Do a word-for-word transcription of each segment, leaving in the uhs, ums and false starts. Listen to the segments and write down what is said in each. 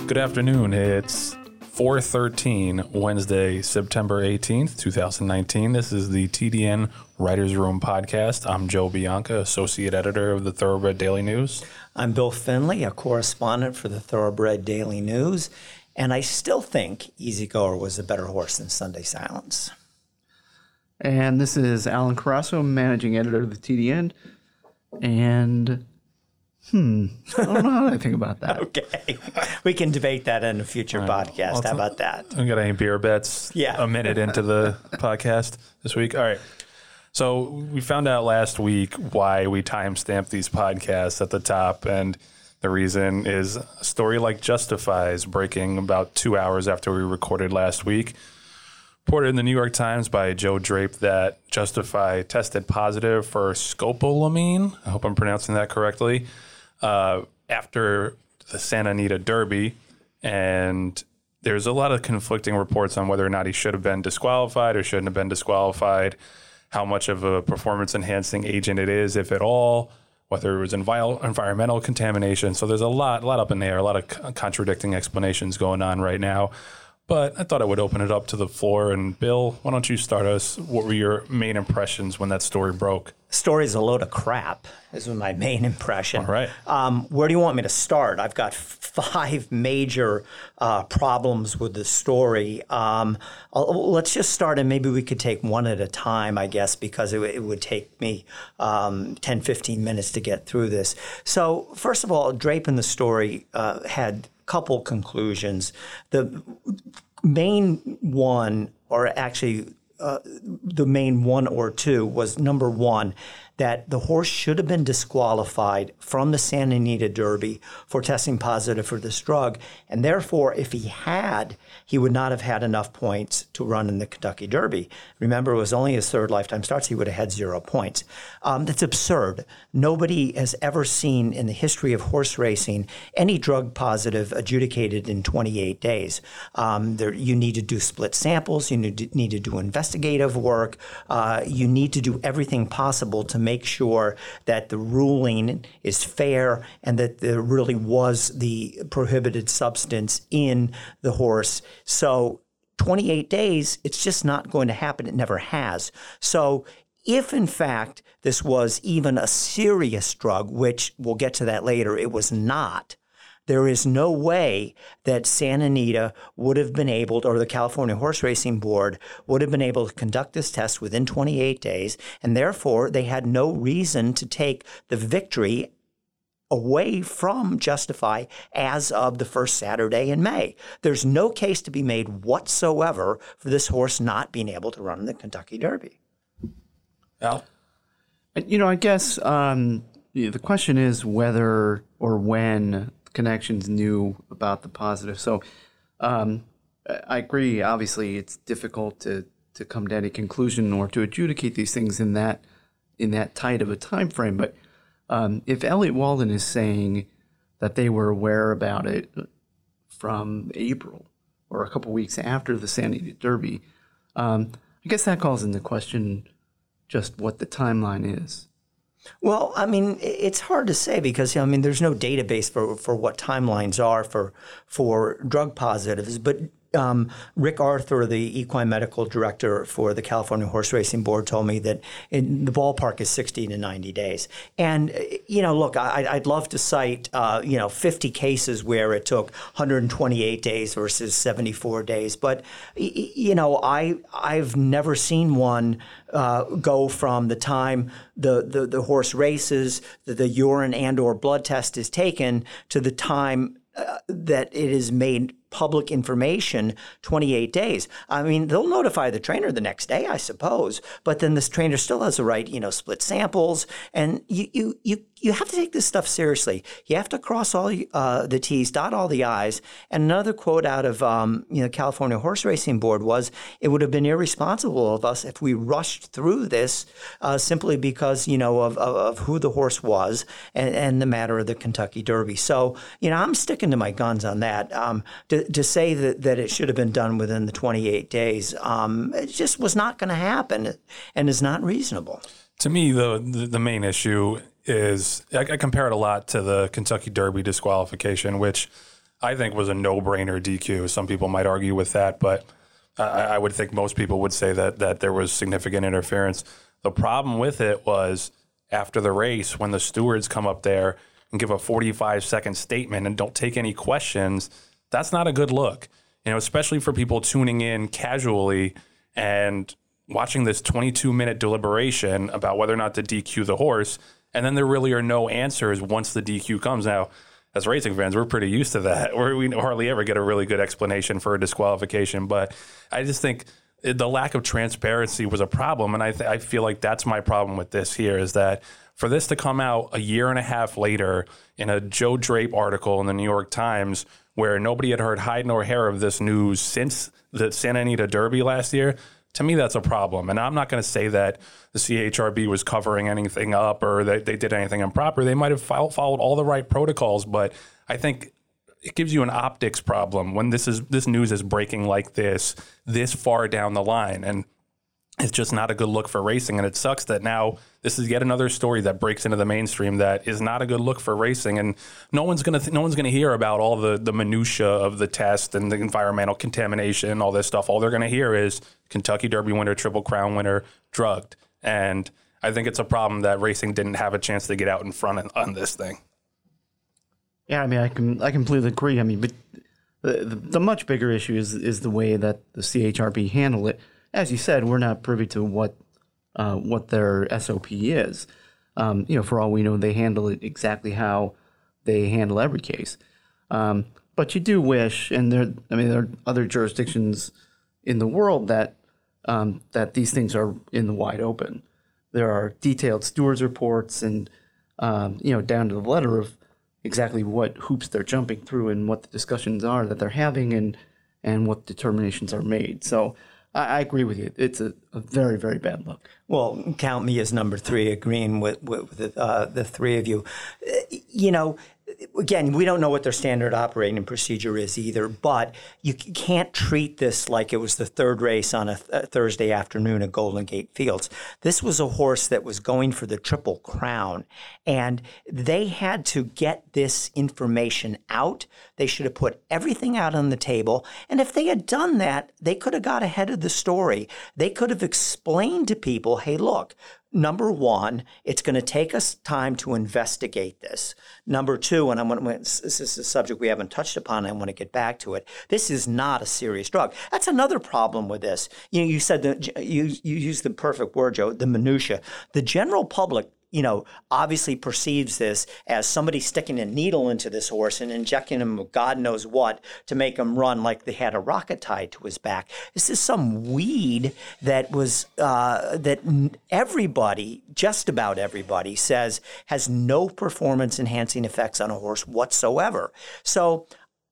Good afternoon. It's four thirteen, Wednesday, September eighteenth, twenty nineteen. This is the T D N Writers Room podcast. I'm Joe Bianca, Associate Editor of the Thoroughbred Daily News. I'm Bill Finley, a correspondent for the Thoroughbred Daily News, and I still think Easy Goer was a better horse than Sunday Silence. And this is Alan Carasso, Managing Editor of the T D N, and Hmm. I don't know how I think about that. Okay. We can debate that in a future right. podcast. Well, how about that? We got any beer bets yeah. a minute into the podcast this week? All right. So we found out last week why we timestamp these podcasts at the top, and the reason is a story like Justify is breaking about two hours after we recorded last week. Reported in the New York Times by Joe Drape that Justify tested positive for scopolamine. I hope I'm pronouncing that correctly. Uh, after the Santa Anita Derby, and there's a lot of conflicting reports on whether or not he should have been disqualified or shouldn't have been disqualified, how much of a performance-enhancing agent it is, if at all, whether it was envi- environmental contamination. So there's a lot, a lot up in the air, a lot of c- contradicting explanations going on right now. But I thought I would open it up to the floor. And Bill, why don't you start us? What were your main impressions when that story broke? Story's a load of crap is my main impression. All right. Um, where do you want me to start? I've got five major uh, problems with the story. Um, let's just start, and maybe we could take one at a time, I guess, because it, it would take me um, ten, fifteen minutes to get through this. So first of all, Drape in the story uh, had couple conclusions. The main one, or actually uh, the main one or two, was number one, that the horse should have been disqualified from the Santa Anita Derby for testing positive for this drug. And therefore, if he had, he would not have had enough points to run in the Kentucky Derby. Remember, it was only his third lifetime starts. He would have had zero points. Um, that's absurd. Nobody has ever seen in the history of horse racing any drug positive adjudicated in twenty-eight days. Um, there, you need to do split samples. You need to, need to do investigative work. Uh, you need to do everything possible to make sure that the ruling is fair and that there really was the prohibited substance in the horse. So twenty-eight days, it's just not going to happen. It never has. So if, in fact, this was even a serious drug, which we'll get to that later, it was not, there is no way that Santa Anita would have been able, or the California Horse Racing Board would have been able to conduct this test within twenty-eight days, and therefore they had no reason to take the victory away from Justify as of the first Saturday in May. There's no case to be made whatsoever for this horse not being able to run the Kentucky Derby. Al? You know, I guess um, the question is whether or when Connections knew about the positive. So um, I agree. Obviously, it's difficult to, to come to any conclusion or to adjudicate these things in that in that tight of a time frame. But um, if Elliott Walden is saying that they were aware about it from April or a couple weeks after the Santa Anita Derby, um, I guess that calls into question just what the timeline is. Well, I mean, it's hard to say because, I mean, there's no database for, for what timelines are for for drug positives. But um, Rick Arthur, the equine medical director for the California Horse Racing Board, told me that in the ballpark is sixty to ninety days. And, you know, look, I, I'd love to cite, uh, you know, fifty cases where it took one hundred twenty-eight days versus seventy-four days. But, you know, I, I've never seen one uh, go from the time the, the, the horse races, the, the urine and or blood test is taken, to the time uh, that it is made public information, twenty-eight days. I mean, they'll notify the trainer the next day, I suppose, but then this trainer still has a right, you know, split samples. And you you you, you have to take this stuff seriously. You have to cross all uh, the T's, dot all the I's. And another quote out of, um, you know, California Horse Racing Board was, it would have been irresponsible of us if we rushed through this uh, simply because, you know, of, of, of who the horse was and, and the matter of the Kentucky Derby. So, you know, I'm sticking to my guns on that. Um, to, to say that, that it should have been done within the twenty-eight days, um, it just was not going to happen and is not reasonable. To me, the, the, the main issue is, I, I compare it a lot to the Kentucky Derby disqualification, which I think was a no-brainer D Q. Some people might argue with that, but I, I would think most people would say that that there was significant interference. The problem with it was after the race, when the stewards come up there and give a forty-five second statement and don't take any questions, that's not a good look. You know, especially for people tuning in casually and watching this twenty-two minute deliberation about whether or not to D Q the horse, and then there really are no answers once the D Q comes. Now, as racing fans, we're pretty used to that. We're, we hardly ever get a really good explanation for a disqualification, but I just think the lack of transparency was a problem, and I, th- I feel like that's my problem with this here, is that for this to come out a year and a half later in a Joe Drape article in the New York Times where nobody had heard hide nor hair of this news since the Santa Anita Derby last year, to me, that's a problem. And I'm not going to say that the C H R B was covering anything up or that they did anything improper. They might have followed all the right protocols, but I think it gives you an optics problem when this is this news is breaking like this, this far down the line. And it's just not a good look for racing. And it sucks that now this is yet another story that breaks into the mainstream that is not a good look for racing. And no one's going to th- no one's going to hear about all the, the minutia of the test and the environmental contamination, all this stuff. All they're going to hear is Kentucky Derby winner, Triple Crown winner, drugged. And I think it's a problem that racing didn't have a chance to get out in front on, on this thing. Yeah, I mean, I can I completely agree. I mean, but the, the, the much bigger issue is is the way that the C H R B handled it. As you said, we're not privy to what uh, what their S O P is. Um, you know, for all we know, they handle it exactly how they handle every case. Um, but you do wish, and there, I mean, there are other jurisdictions in the world that um, that these things are in the wide open. There are detailed stewards reports, and um, you know, down to the letter of exactly what hoops they're jumping through and what the discussions are that they're having, and and what determinations are made. So I, I agree with you. It's a, a very, very bad look. Well, count me as number three, agreeing with, with, with uh, the three of you. You know, again, we don't know what their standard operating procedure is either, but you can't treat this like it was the third race on a, th- a Thursday afternoon at Golden Gate Fields. This was a horse that was going for the Triple Crown, and they had to get this information out. They should have put everything out on the table, and if they had done that, they could have got ahead of the story. They could have explained to people, hey, look, number one, it's going to take us time to investigate this. Number two, and I'm going to, this is a subject we haven't touched upon, I want to get back to it. This is not a serious drug. That's another problem with this. You know, you said that you you used the perfect word, Joe, the minutia. The general public, you know, obviously perceives this as somebody sticking a needle into this horse and injecting him with God knows what to make him run like they had a rocket tied to his back. This is some weed that was uh, that everybody, just about everybody, says has no performance enhancing effects on a horse whatsoever. So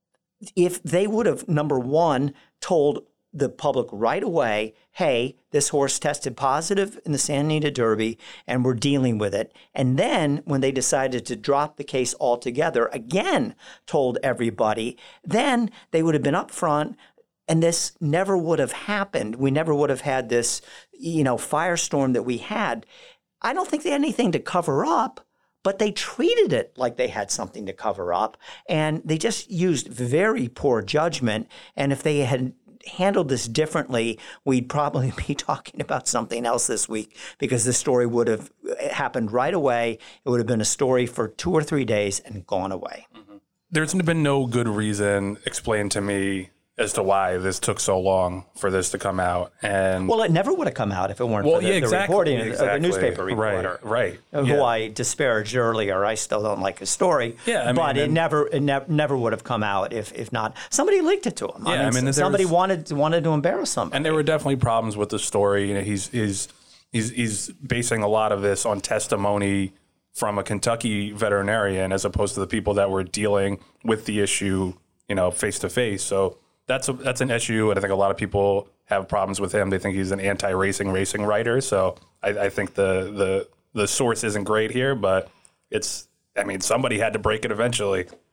if they would have, number one, told the public right away, hey, this horse tested positive in the Santa Anita Derby and we're dealing with it. And then when they decided to drop the case altogether, again, told everybody, then they would have been up front and this never would have happened. We never would have had this, you know, firestorm that we had. I don't think they had anything to cover up, but they treated it like they had something to cover up. And they just used very poor judgment. And if they had handled this differently, we'd probably be talking about something else this week because the story would have happened right away. It would have been a story for two or three days and gone away. Mm-hmm. There's been no good reason explained to me as to why this took so long for this to come out. And well, it never would have come out if it weren't well, for the, yeah, exactly, the reporting exactly. of the newspaper reporter, right, right. who yeah. I disparaged earlier. I still don't like his story, yeah, I mean, but it and, never, it ne- never would have come out if, if not somebody leaked it to him. Yeah, I mean, I mean somebody wanted wanted to embarrass somebody, and there were definitely problems with the story. You know, he's he's he's he's basing a lot of this on testimony from a Kentucky veterinarian as opposed to the people that were dealing with the issue, you know, face to face. So. That's a, that's an issue, and I think a lot of people have problems with him. They think he's an anti-racing racing writer. So I, I think the, the the source isn't great here, but it's I mean somebody had to break it eventually.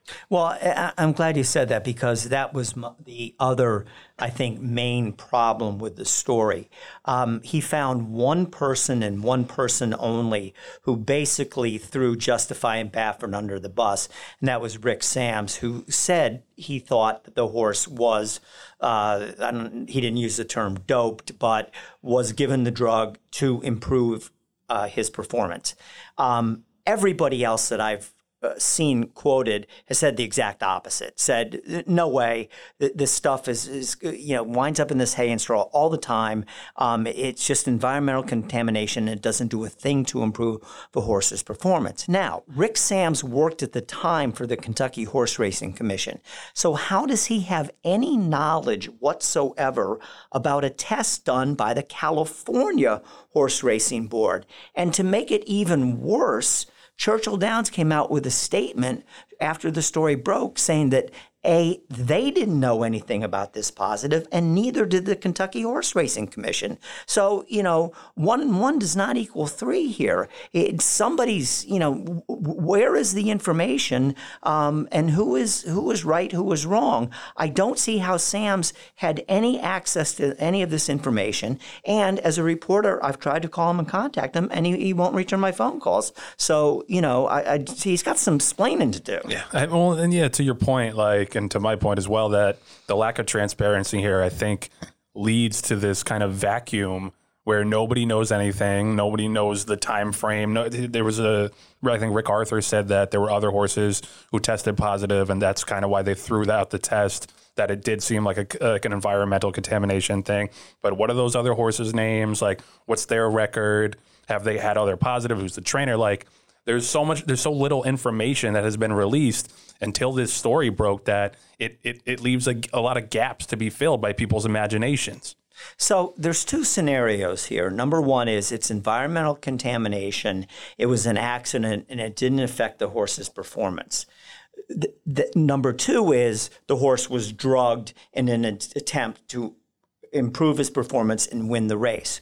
Well, I- I'm glad you said that because that was m- the other, I think, main problem with the story. Um, he found one person and one person only who basically threw Justify and Baffert under the bus, and that was Rick Sams, who said he thought that the horse was, uh, I don't, he didn't use the term doped, but was given the drug to improve uh, his performance. Um, everybody else that I've Uh, seen quoted has said the exact opposite. Said, no way, this stuff is, is you know, winds up in this hay and straw all the time. Um, it's just environmental contamination. It doesn't do a thing to improve the horse's performance. Now, Rick Sams worked at the time for the Kentucky Horse Racing Commission. So how does he have any knowledge whatsoever about a test done by the California Horse Racing Board? And to make it even worse, Churchill Downs came out with a statement after the story broke saying that, A, they didn't know anything about this positive, and neither did the Kentucky Horse Racing Commission. So, you know, one and one does not equal three here. It's somebody's, you know, w- where is the information, um, and who is who is right, who is wrong? I don't see how Sams had any access to any of this information. And as a reporter, I've tried to call him and contact him, and he, he won't return my phone calls. So, you know, I, I, he's got some explaining to do. Yeah. I, well, and yeah, to your point, like, and to my point as well, that the lack of transparency here, I think, leads to this kind of vacuum where nobody knows anything. Nobody knows the time frame. No, there was a, I think Rick Arthur said that there were other horses who tested positive, and that's kind of why they threw out the test, that it did seem like a, like an environmental contamination thing. But what are those other horses' names? Like, what's their record? Have they had other positive? Who's the trainer? Like, There's so much, there's so little information that has been released until this story broke that it it, it leaves a, a lot of gaps to be filled by people's imaginations. So there's two scenarios here. Number one is it's environmental contamination. It was an accident and it didn't affect the horse's performance. The, the, number two is the horse was drugged in an attempt to improve his performance and win the race.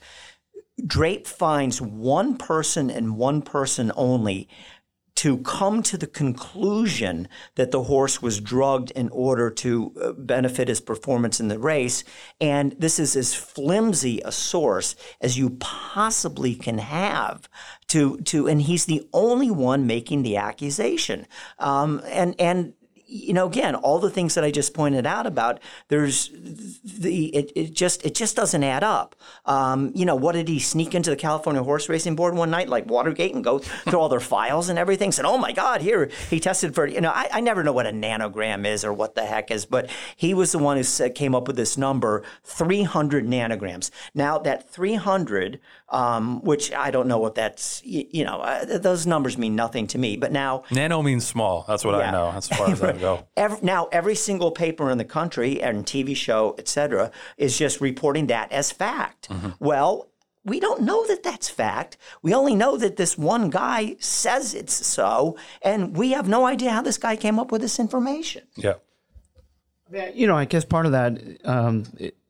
Drape finds one person and one person only to come to the conclusion that the horse was drugged in order to benefit his performance in the race. And this is as flimsy a source as you possibly can have to, to and he's the only one making the accusation. Um, and, and, you know, again, all the things that I just pointed out about, there's the it, it just it just doesn't add up. Um, you know, what did he sneak into the California Horse Racing Board one night like Watergate and go through all their files and everything? Said, oh my God, here he tested for, you know, I, I never know what a nanogram is or what the heck is, but he was the one who said, came up with this number, three hundred nanograms. Now that three hundred, um, which I don't know what that's, you, you know, uh, those numbers mean nothing to me. But now nano means small. That's what yeah. I know. As far as I go. Every, now, every single paper in the country and T V show, et cetera, is just reporting that as fact. Mm-hmm. Well, we don't know that that's fact. We only know that this one guy says it's so, and we have no idea how this guy came up with this information. Yeah. You know, I guess part of that um,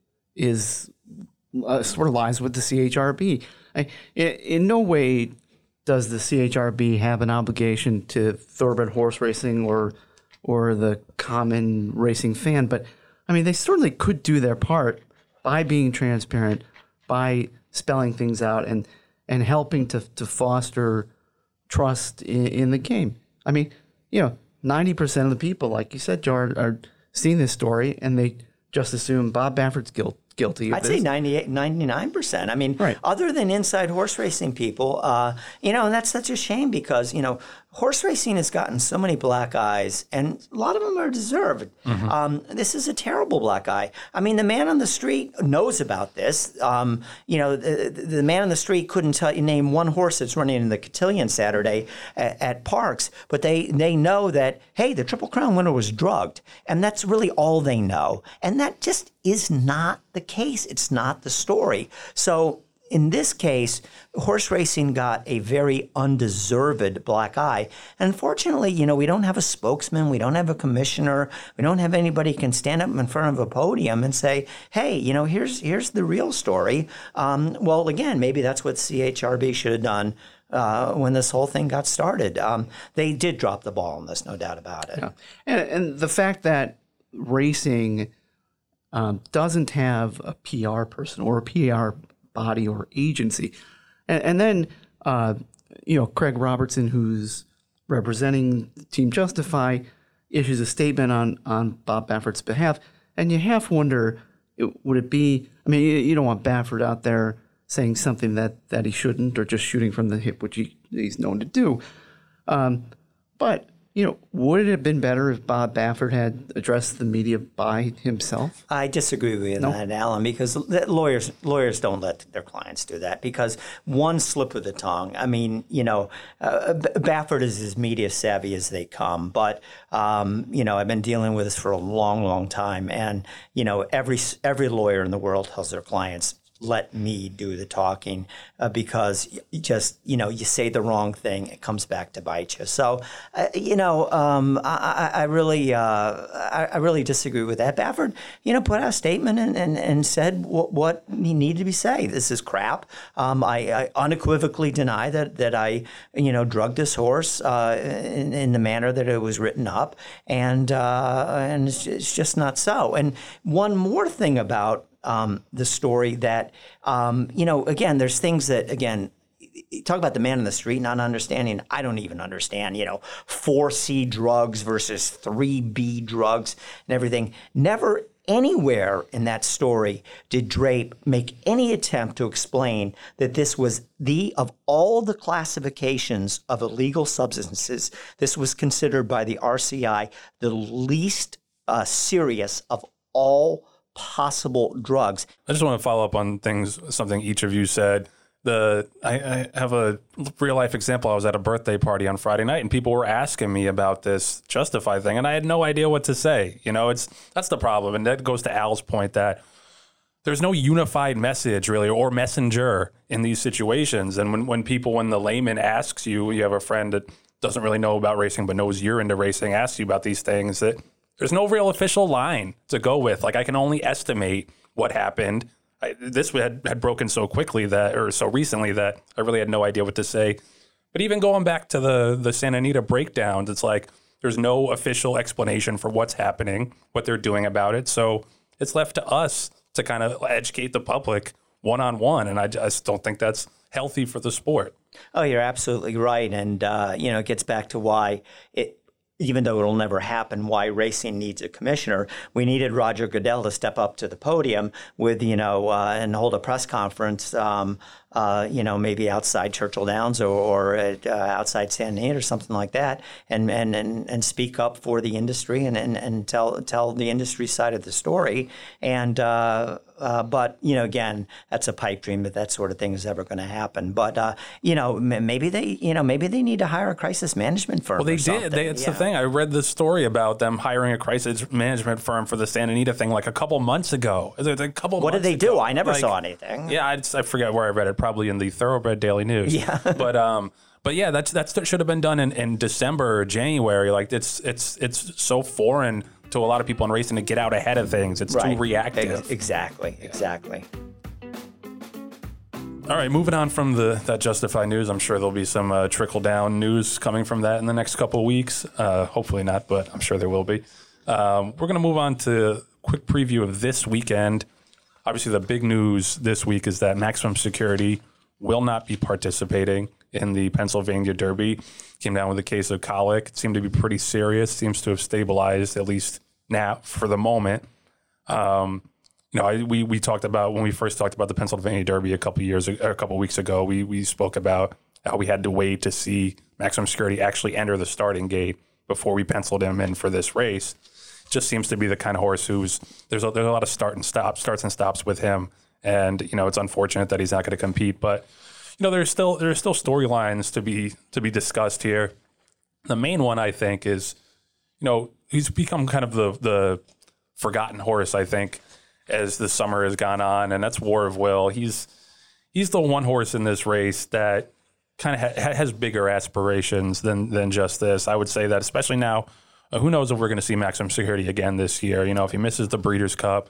is uh, sort of lies with the C H R B. I, in no way does the C H R B have an obligation to thoroughbred horse racing or or the common racing fan. But, I mean, they certainly could do their part by being transparent, by spelling things out and and helping to, to foster trust in, in the game. I mean, you know, ninety percent of the people, like you said, Joe, are, are seeing this story and they just assume Bob Baffert's guilt. Guilty of I'd this. say ninety-eight, ninety-nine percent. I mean, right. Other than inside horse racing people, uh, you know, and that's such a shame because, you know, horse racing has gotten so many black eyes and a lot of them are deserved. Mm-hmm. Um, this is a terrible black eye. I mean, the man on the street knows about this. Um, you know, the, the man on the street couldn't tell you, name one horse that's running in the cotillion Saturday at, at Parks, but they, they know that, hey, the Triple Crown winner was drugged. And that's really all they know. And that just is not the case. It's not the story. So in this case, horse racing got a very undeserved black eye. And unfortunately, you know, we don't have a spokesman. We don't have a commissioner. We don't have anybody who can stand up in front of a podium and say, hey, you know, here's here's the real story. Um, well, again, maybe that's what C H R B should have done uh, when this whole thing got started. Um, they did drop the ball on this, no doubt about it. Yeah. And, and the fact that racing um, doesn't have a P R person or a P R body or agency, and, and then uh, you know Craig Robertson, who's representing Team Justify, issues a statement on on Bob Baffert's behalf, and you half wonder, would it be? I mean, you, you don't want Baffert out there saying something that, that he shouldn't, or just shooting from the hip, which he, he's known to do. Um, but, you know, would it have been better if Bob Baffert had addressed the media by himself? I disagree with you on No? that, Alan, because lawyers lawyers don't let their clients do that, because one slip of the tongue. I mean, you know, uh, Baffert is as media savvy as they come, but um, you know, I've been dealing with this for a long, long time, and you know, every every lawyer in the world tells their clients, let me do the talking, uh, because you just, you know, you say the wrong thing, it comes back to bite you. So, uh, you know, um, I, I really, uh, I, I really disagree with that. Baffert, you know, put out a statement and, and, and said what, what he needed to be saying. This is crap. Um, I, I unequivocally deny that, that I, you know, drugged this horse uh, in, in the manner that it was written up, and uh, and it's, it's just not so. And one more thing about Um, the story that, um, you know, again, there's things that, again, you talk about the man in the street not understanding. I don't even understand, you know, four C drugs versus three B drugs and everything. Never anywhere in that story did Drape make any attempt to explain that this was the, of all the classifications of illegal substances, this was considered by the R C I the least uh, serious of all possible drugs. I just want to follow up on things, something each of you said. The I, I have a real life example. I was at a birthday party on Friday night, and people were asking me about this Justify thing, and I had no idea what to say. You know, it's that's the problem, and that goes to Al's point that there's no unified message really or messenger in these situations. And when when people, when the layman asks you, you have a friend that doesn't really know about racing but knows you're into racing, asks you about these things, that there's no real official line to go with. Like, I can only estimate what happened. I, this had, had broken so quickly that, or so recently, that I really had no idea what to say. But even going back to the, the Santa Anita breakdowns, it's like there's no official explanation for what's happening, what they're doing about it. So it's left to us to kind of educate the public one-on-one. And I just don't think that's healthy for the sport. Oh, you're absolutely right. And, uh, you know, it gets back to why it, even though it'll never happen, why racing needs a commissioner. We needed Roger Goodell to step up to the podium with, you know, uh, and hold a press conference, um, uh, you know, maybe outside Churchill Downs or, or at, uh, outside Santa Anita or something like that, and and, and, and speak up for the industry and, and, and tell tell the industry side of the story. And uh, uh, but you know, again, that's a pipe dream that that sort of thing is ever going to happen. But uh, you know, m- maybe they, you know, maybe they need to hire a crisis management firm. Well, they or something. did. They, it's yeah. the thing. I read the story about them hiring a crisis management firm for the Santa Anita thing like a couple months ago. A couple. What months did they do? ago. I never like, saw anything. Yeah, I, just, I forget where I read it. Probably in the Thoroughbred Daily News. Yeah. but um, but yeah, that's that's that should have been done in, in December or January. Like it's it's it's so foreign to a lot of people in racing to get out ahead of things. It's right. too reactive. Ex- exactly. Yeah. Exactly. All right, moving on from the that Justify news, I'm sure there'll be some uh, trickle down news coming from that in the next couple of weeks. Uh, hopefully not, but I'm sure there will be. Um, we're going to move on to a quick preview of this weekend. Obviously, the big news this week is that Maximum Security will not be participating in the Pennsylvania Derby. Came down with a case of colic. It seemed to be pretty serious. Seems to have stabilized, at least now for the moment. Um, you know, I, we we talked about when we first talked about the Pennsylvania Derby a couple years, a couple weeks ago. We we spoke about how we had to wait to see Maximum Security actually enter the starting gate before we penciled him in for this race. Just seems to be the kind of horse who's there's a, there's a lot of start and stop, starts and stops with him, and you know it's unfortunate that he's not going to compete. But you know there's still there's still storylines to be to be discussed here. The main one I think is, you know, he's become kind of the the forgotten horse, I think, as the summer has gone on, and that's War of Will. He's he's the one horse in this race that kind of ha- has bigger aspirations than than just this. I would say that, especially now. Uh, who knows if we're going to see Maximum Security again this year? You know, if he misses the Breeders' Cup,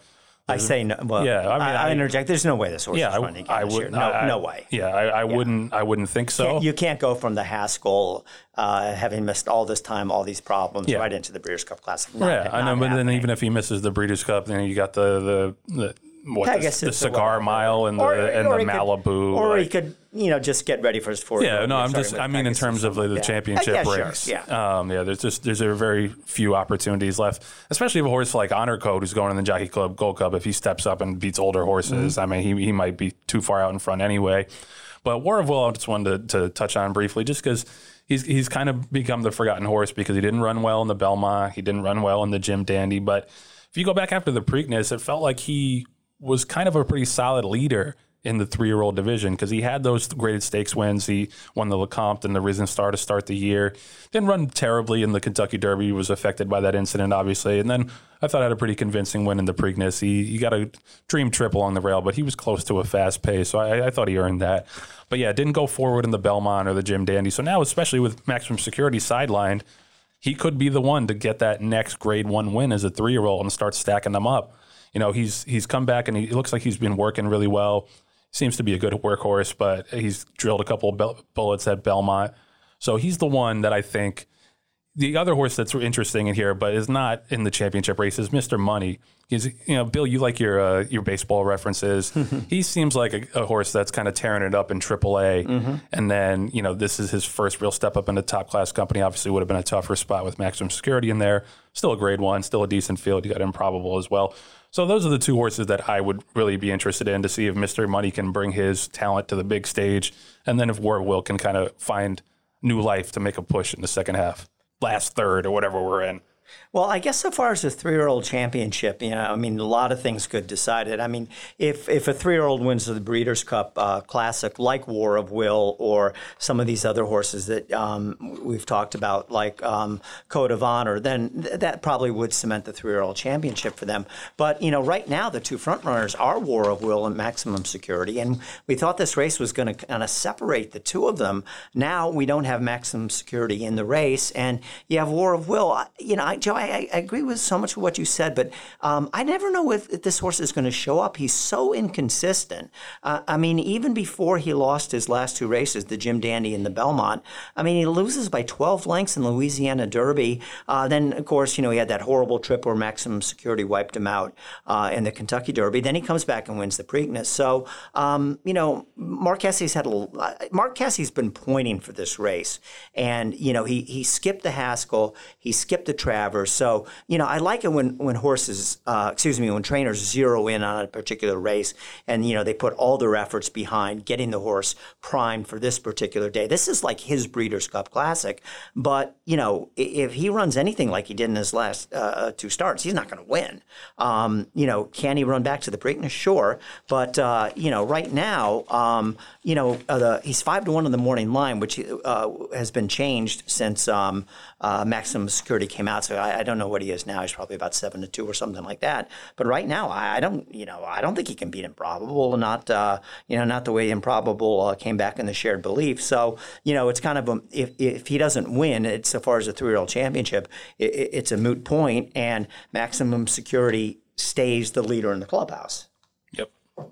I say no. Well, Yeah, I I, mean, I, I- interject. There's no way this horse Yeah, is running again I, I this year. would. No, I, no way. Yeah, I, I wouldn't. I wouldn't think so. You can't go from the Haskell, uh, having missed all this time, all these problems, Yeah. right into the Breeders' Cup Classic. Not, yeah, I know. not But then happening. even if he misses the Breeders' Cup, then you got the the, the what I the, guess the it's a cigar whatever. mile and the Or- and or the he could- Malibu. or he like- could, you know, just get ready for his fourth. Yeah, no, I'm just. I mean, in terms of the, the yeah. championship yeah, sure, race. Yeah. Um, yeah. There's just there's a very few opportunities left, especially if a horse like Honor Code, who's going in the Jockey Club Gold Cup, if he steps up and beats older horses, Mm-hmm. I mean, he he might be too far out in front anyway. But War of Will, I just wanted to, to touch on briefly, just because he's he's kind of become the forgotten horse because he didn't run well in the Belmont, he didn't run well in the Jim Dandy. But if you go back after the Preakness, it felt like he was kind of a pretty solid leader in the three-year-old division because he had those graded stakes wins. He won the Lecomte and the Risen Star to start the year. Didn't run terribly in the Kentucky Derby. He was affected by that incident, obviously. And then I thought had a pretty convincing win in the Preakness. He, he got a dream trip along the rail, but he was close to a fast pace, so I, I thought he earned that. But yeah, didn't go forward in the Belmont or the Jim Dandy. So now, especially with Maximum Security sidelined, he could be the one to get that next grade one win as a three-year-old and start stacking them up. You know, he's he's come back and he it looks like he's been working really well. Seems to be a good workhorse, but he's drilled a couple of bel- bullets at Belmont. So he's the one that I think. The other horse that's interesting in here, but is not in the championship race, is Mister Money. He's, you know, Bill, you like your uh, your baseball references. He seems like a, a horse that's kind of tearing it up in triple A. Mm-hmm. And then, you know, this is his first real step up in the top class company. Obviously would have been a tougher spot with Maximum Security in there. Still a grade one, still a decent field. You got Improbable as well. So those are the two horses that I would really be interested in to see if Mister Money can bring his talent to the big stage. And then if War of Will can kind of find new life to make a push in the second half. Last third or whatever we're in. Well, I guess so far as the three-year-old championship, you know, I mean, a lot of things could decide it. I mean, if if a three-year-old wins the Breeders' Cup uh, Classic, like War of Will, or some of these other horses that um, we've talked about, like um, Code of Honor, then th- that probably would cement the three-year-old championship for them. But you know, right now the two front runners are War of Will and Maximum Security, and we thought this race was going to kind of separate the two of them. Now we don't have Maximum Security in the race, and you have War of Will. I- You know, I, Joe, I, I agree with so much of what you said, but um, I never know if, if this horse is going to show up. He's so inconsistent. Uh, I mean, even before he lost his last two races, the Jim Dandy and the Belmont, I mean, he loses by twelve lengths in Louisiana Derby. Uh, then, of course, you know, he had that horrible trip where Maximum Security wiped him out uh, in the Kentucky Derby. Then he comes back and wins the Preakness. So, um, you know, Mark Cassie's had a uh, Mark Cassie's been pointing for this race, and you know, he he skipped the Haskell, he skipped the Travers. So, you know, I like it when, when horses, uh, excuse me, when trainers zero in on a particular race and, you know, they put all their efforts behind getting the horse primed for this particular day. This is like his Breeders' Cup Classic. But, you know, if he runs anything like he did in his last uh, two starts, he's not going to win. Um, you know, can he run back to the Preakness? Sure. But, uh, you know, right now, um, you know, uh, the, he's five to one in the morning line, which uh, has been changed since um, uh, Maximum Security came out. So I, I don't know what he is now. He's probably about seven to two or something like that. But right now, I, I don't, you know, I don't think he can beat Improbable. Not, uh, you know, not the way Improbable uh, came back in the Shared Belief. So, you know, it's kind of a, if if he doesn't win, it's so far as a three-year-old championship, it, it's a moot point, and Maximum Security stays the leader in the clubhouse. Yep.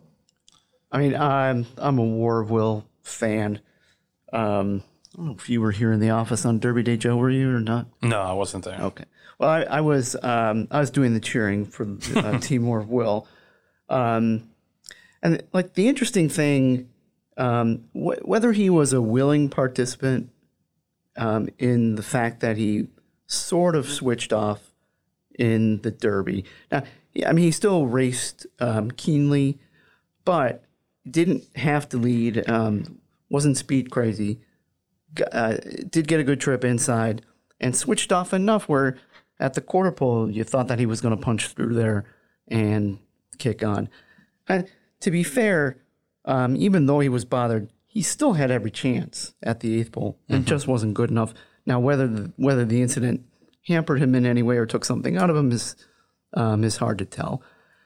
I mean, I'm I'm a War of Will fan. Um, I don't know if you were here in the office on Derby Day, Joe. Were you or not? No, I wasn't there. Okay. Well, I, I was um, I was doing the cheering for uh, Team War of Will, um, and like the interesting thing, um, wh- whether he was a willing participant um, in the fact that he sort of switched off in the Derby. Now, I mean, he still raced um, keenly, but didn't have to lead. Um, wasn't speed crazy. Uh, did get a good trip inside and switched off enough where at the quarter pole you thought that he was going to punch through there and kick on. And to be fair, um, even though he was bothered, he still had every chance at the eighth pole. It mm-hmm. just wasn't good enough. Now, whether the, whether the incident hampered him in any way or took something out of him is um, is hard to tell.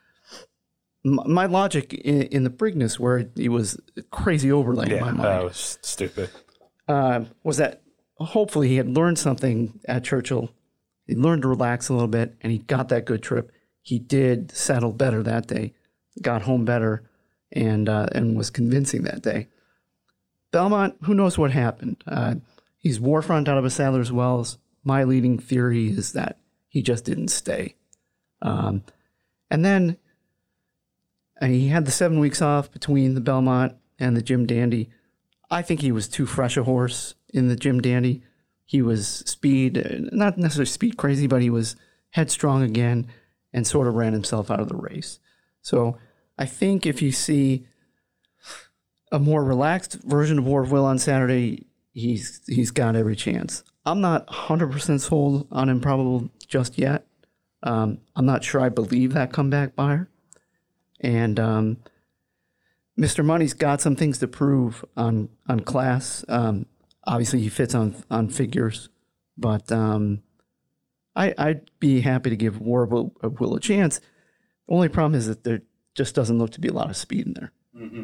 M- my logic in, in the Preakness, where he was crazy overlay Yeah, in my mind, that was stupid. Uh, was that hopefully he had learned something at Churchill. He learned to relax a little bit, and he got that good trip. he did settle better that day, got home better, and uh, and was convincing that day. Belmont, who knows what happened? Uh, he's Warfront out of a Sadler's Wells. My leading theory is that he just didn't stay. Um, and then uh, he had the seven weeks off between the Belmont and the Jim Dandy. I think he was too fresh a horse in the Jim Dandy. He was speed, not necessarily speed crazy, but he was headstrong again and sort of ran himself out of the race. So I think if you see a more relaxed version of War of Will on Saturday, he's he's got every chance. I'm not one hundred percent sold on Improbable just yet. Um, I'm not sure I believe that comeback buyer. And um, Mister Money's got some things to prove on on class. Um, obviously, he fits on on figures, but um, I, I'd be happy to give War of Will, of Will a chance. The only problem is that there just doesn't look to be a lot of speed in there. Mm-hmm.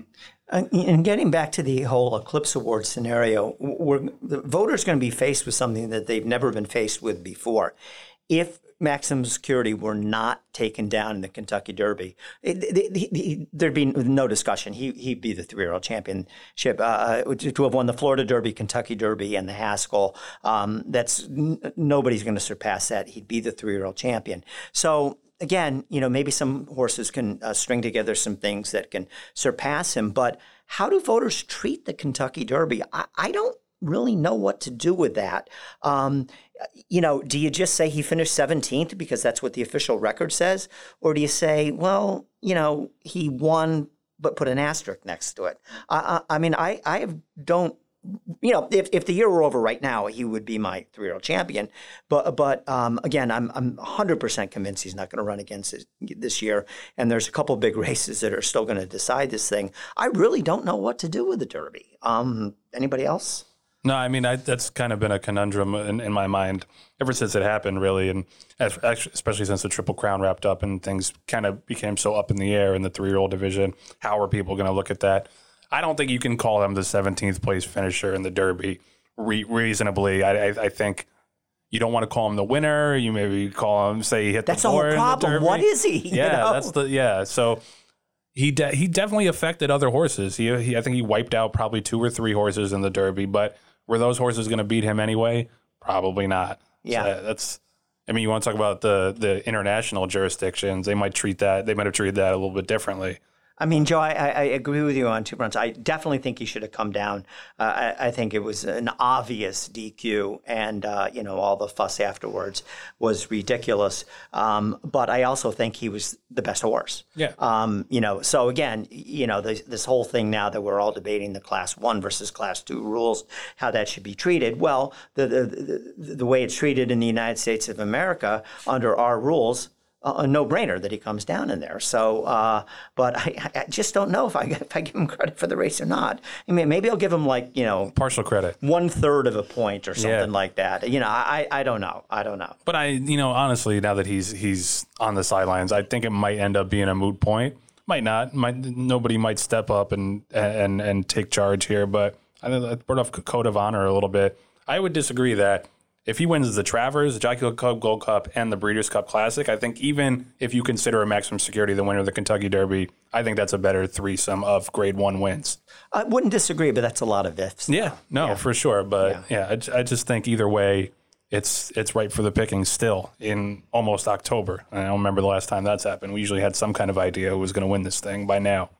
And getting back to the whole Eclipse Award scenario, we're, the voters are going to be faced with something that they've never been faced with before. If Maximum Security were not taken down in the Kentucky Derby, it, it, it, there'd be no discussion. He, he'd be the three-year-old championship. Uh, to have won the Florida Derby, Kentucky Derby, and the Haskell, um, that's n- nobody's going to surpass that. He'd be the three-year-old champion. So again, you know, maybe some horses can uh, string together some things that can surpass him. But how do voters treat the Kentucky Derby? I, I don't really know what to do with that. Um, you know, do you just say he finished seventeenth because that's what the official record says? Or do you say, well, you know, he won, but put an asterisk next to it? I, I, I mean, I, I don't, you know, if, if the year were over right now, he would be my three-year-old champion. But, but um, again, I'm I'm one hundred percent convinced he's not going to run against it this year. And there's a couple of big races that are still going to decide this thing. I really don't know what to do with the Derby. Um, anybody else? No, I mean, I, that's kind of been a conundrum in, in my mind ever since it happened, really. And as, actually, especially since the Triple Crown wrapped up and things kind of became so up in the air in the three-year-old division. How are people going to look at that? I don't think you can call him the seventeenth place finisher in the Derby re- reasonably. I, I, I think you don't want to call him the winner. You maybe call him, say he hit that's the board. That's the whole problem. What is he? Yeah, you know? that's the, yeah. So he de- he definitely affected other horses. He, he I think he wiped out probably two or three horses in the Derby, but were those horses going to beat him anyway? Probably not. Yeah, so that's. I mean, you want to talk about the the international jurisdictions? They might treat that. They might have treated that a little bit differently. I mean, Joe, I, I agree with you on two fronts. I definitely think he should have come down. Uh, I, I think it was an obvious D Q, and uh, you know, all the fuss afterwards was ridiculous. Um, but I also think he was the best horse. Yeah. Um, you know, so again, you know, this, this whole thing now that we're all debating the Class One versus Class Two rules, how that should be treated. Well, the the the, the way it's treated in the United States of America under our rules. A no-brainer that he comes down in there. So, uh, but I, I just don't know if I if I give him credit for the race or not. I mean, maybe I'll give him like you know partial credit, one third of a point or something yeah. like that. You know, I I don't know. I don't know. But I, you know, honestly, now that he's he's on the sidelines, I think it might end up being a moot point. Might not. Might nobody might step up and and and take charge here. But I brought up Code of Honor a little bit. I would disagree that. If he wins the Travers, the Jockey Club Gold Cup, and the Breeders' Cup Classic, I think even if you consider a Maximum Security the winner of the Kentucky Derby, I think that's a better threesome of Grade One wins. I wouldn't disagree, but that's a lot of ifs. Yeah, no, yeah. for sure. But yeah, yeah I, I just think either way, it's it's right for the picking still in almost October. I don't remember the last time that's happened. We usually had some kind of idea who was going to win this thing by now.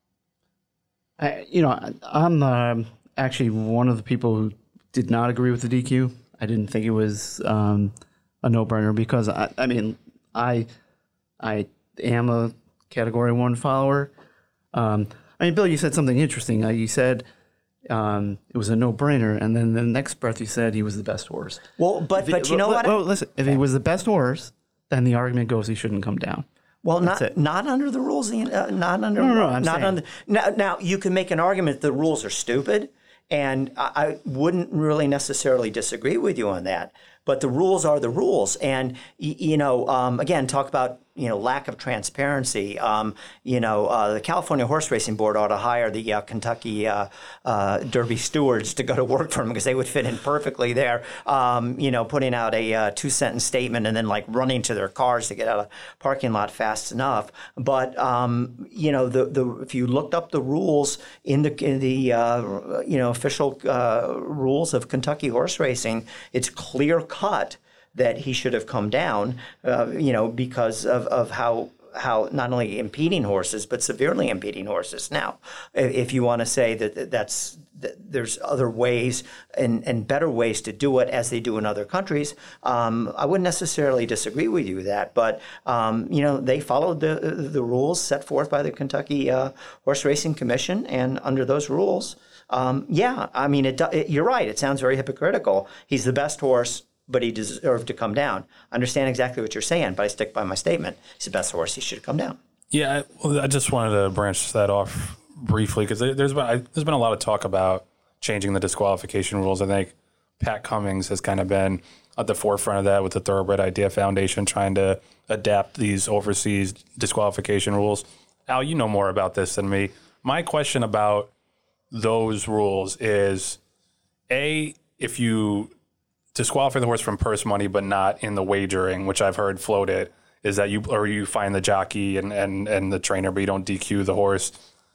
I, you know, I'm uh, actually one of the people who did not agree with the D Q. I didn't think it was um, a no-brainer because I, I mean, I, I am a Category One follower. Um, I mean, Bill, you said something interesting. Uh, you said um, it was a no-brainer, and then the next breath you said he was the best horse. Well, but if but he, you know well, what? Well, listen, if he was the best horse, then the argument goes he shouldn't come down. Well, not not under the rules. Uh, not under. No, no, no I'm not saying. under. Now, now you can make an argument that the rules are stupid. And I wouldn't really necessarily disagree with you on that. but the rules are the rules. And, you know, um, again, talk about, you know, lack of transparency. Um, you know, uh, the California Horse Racing Board ought to hire the uh, Kentucky uh, uh, Derby stewards to go to work for them because they would fit in perfectly there. Um, you know, putting out a uh, two-sentence statement and then like running to their cars to get out of the parking lot fast enough. But um, you know, the the if you looked up the rules in the in the uh, you know official uh, rules of Kentucky horse racing, it's clear cut that he should have come down, uh, you know, because of, of how how not only impeding horses but severely impeding horses. Now, if you want to say that that's that there's other ways and, and better ways to do it as they do in other countries, um, I wouldn't necessarily disagree with you with that. But um, you know, they followed the the rules set forth by the Kentucky uh, Horse Racing Commission, and under those rules, um, yeah, I mean, it, it, you're right. It sounds very hypocritical. He's the best horse, but he deserved to come down. I understand exactly what you're saying, but I stick by my statement. He's the best horse. He should come down. Yeah, well, I just wanted to branch that off briefly because there's been I, there's been a lot of talk about changing the disqualification rules. I think Pat Cummings has kind of been at the forefront of that with the Thoroughbred Idea Foundation, trying to adapt these overseas disqualification rules. Al, you know more about this than me. My question about those rules is, A, if you disqualify the horse from purse money, but not in the wagering, which I've heard floated, is that you or you find the jockey and, and, and the trainer, but you don't D Q the horse.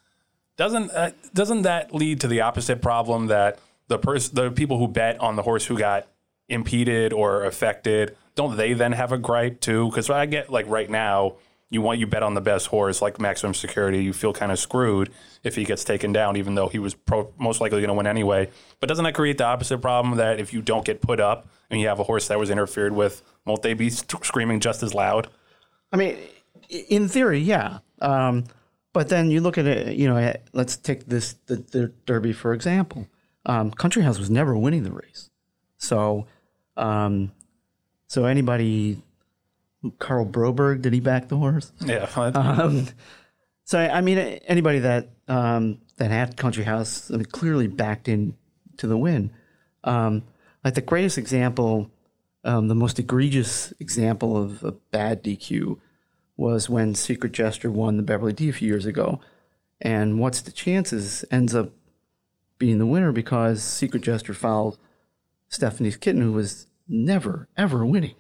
Doesn't uh, doesn't that lead to the opposite problem that the pers- the people who bet on the horse who got impeded or affected, don't they then have a gripe too? Because I get like right now, you want you bet on the best horse like Maximum Security, you feel kind of screwed if he gets taken down, even though he was pro- most likely going to win anyway. But doesn't that create the opposite problem that if you don't get put up and you have a horse that was interfered with, won't they be st- screaming just as loud? I mean, in theory, yeah. Um, but then you look at it, you know, let's take this, the, the Derby, for example. Um, Country House was never winning the race. So, um, so anybody... Carl Broberg, did he back the horse? Yeah. Um, so I mean, anybody that um, that had Country House, I mean, clearly backed in to the win. Um, like the greatest example, um, the most egregious example of a bad D Q was when Secret Gesture won the Beverly D a few years ago, and What's the Chances ends up being the winner because Secret Gesture fouled Stephanie's Kitten, who was never ever winning.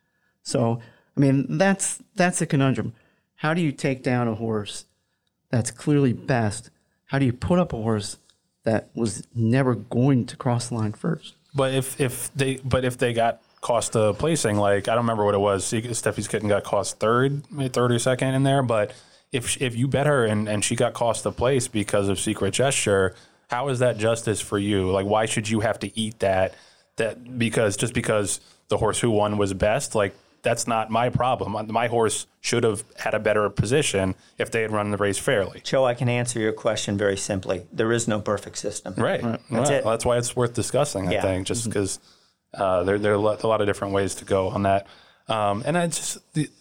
So. I mean, that's that's a conundrum. How do you take down a horse that's clearly best? How do you put up a horse that was never going to cross the line first? But if, if they but if they got cost of placing, like I don't remember what it was. Steffi's Kitten got cost third, third or second in there. But if if you bet her and, and she got cost of place because of Secret Gesture, how is that justice for you? Like, why should you have to eat that? That because just because the horse who won was best, like. That's not my problem. My horse should have had a better position if they had run the race fairly. Joe, I can answer your question very simply. There is no perfect system. Right. right. That's right. it. Well, that's why it's worth discussing, I yeah. think, just because uh, there, there are a lot of different ways to go on that. Um, and I just,